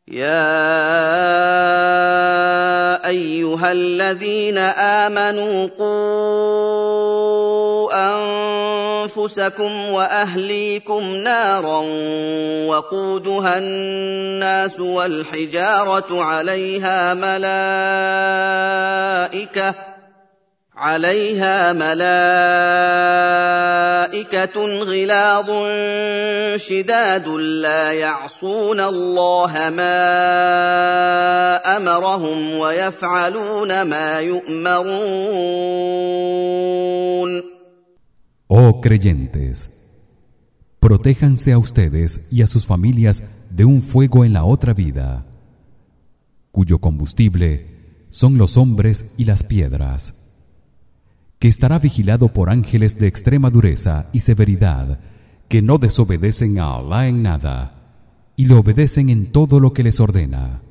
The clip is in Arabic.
يا أيها الذين آمنوا قوا أنفسكم وأهليكم نارا وقودها الناس والحجارة عليها ملائكة غلاظ شداد لا يعصون الله ما أمرهم ويفعلون ما يؤمرون. Oh creyentes, protéjanse a ustedes y a sus familias de un fuego en la otra vida, cuyo combustible son los hombres y las piedras, que estará vigilado por ángeles de extrema dureza y severidad, que no desobedecen a Allah en nada y lo obedecen en todo lo que les ordena.